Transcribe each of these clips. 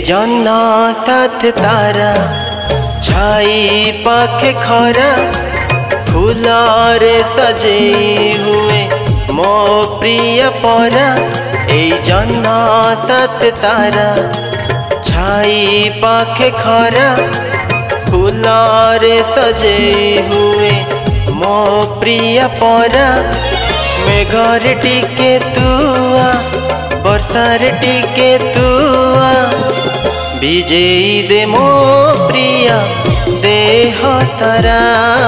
जन्ना साथ तारा छाई पाखे खरा फूलारे सजे हुए मो प्रिय परा। जन्ना साथ तारा छाई पाखे खरा फूलारे सजे हुए मो प्रिय परा। मेघर टिके तुआ वर्षार टिके तुआ विजयी दे मो प्रिया देह सारा।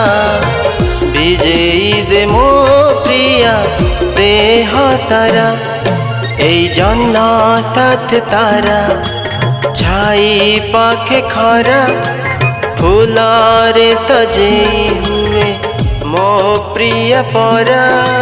विजयी दे मो प्रिया देह सारा। जन्ना साथ तारा छाई पाखे खरा फूलारे सजे हुए मो प्रिय परा।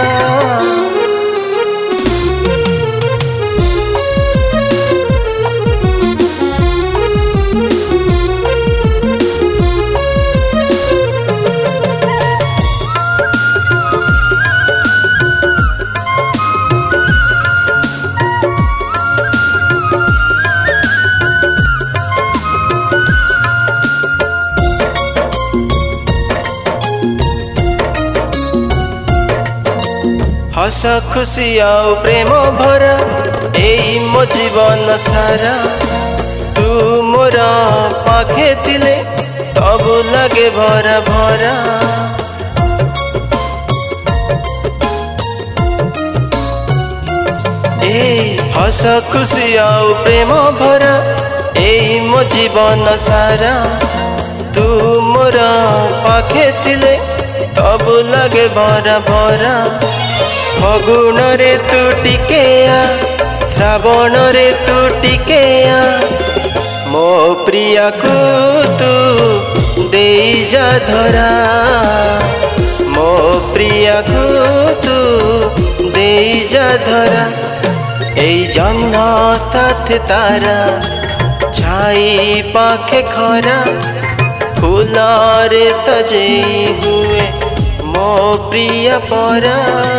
हस खुशी आउ प्रेम भरा एई मो जीवन सारा। तू मोर पाखे थिले तबु लगे भरा भरा। हस खुशी आउ प्रेम भरा एई मो जीवन सारा। तू मोर पाखे थिले तबु लगे भरा भरा। फगुण रे तू टिकेया श्रावण रे तू टिकेया मो प्रिया को तू दे जा धरा। मो प्रिया को तू दे जा धरा। जन्ना साथ तारा छाई पाखे खरा फूलारे सजे हुए मो प्रिय परा।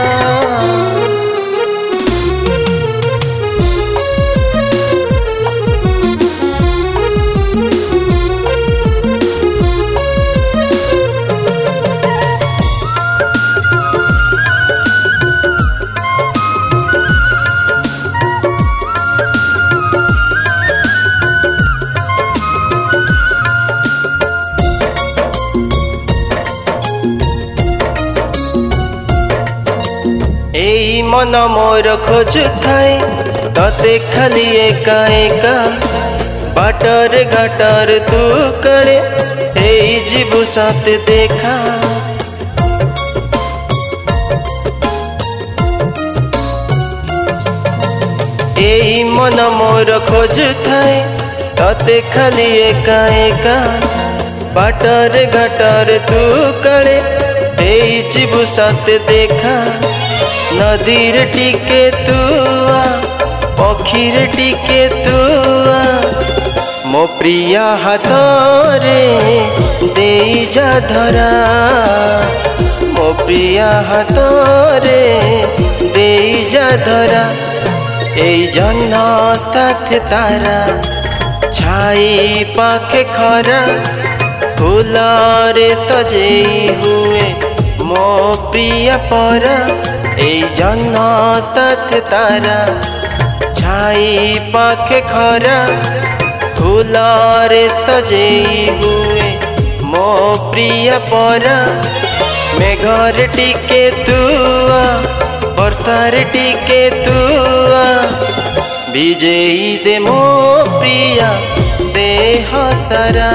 मन मोर खोज थाए तते खाली एका एका। बाटर घाटर तू कड़े जीवु साथ देखा। मन मोर खोज थाए तते खाली एका एका। बाटर घाटर तू कड़े जीवु साथ देखा। नदीर टिके तुआ पक्षीर टिके तुआ मो प्रिया हाथ रे दे जा धरा। मो प्रिया हाथ रे दे जा धरा। जन्ना साथ तारा छाई पाखे खरा फूलारे सजे हुए मो प्रिय परा। जन्ना साथ तारा छाई पाखे खरा फूलारे सजे हुए मो प्रिय परा। मेघर टिके तुआ वर्षार टिके तुआ विजयी दे मो प्रिया देह सारा।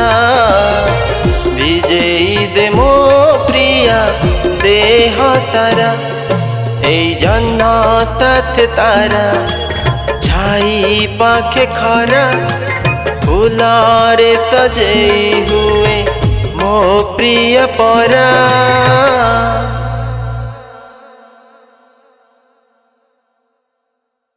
विजयी दे मो प्रिया देह सारा। जन्ना साथ तारा छाई पाखे खरा फूलारे सजे हुए मो प्रिय परा।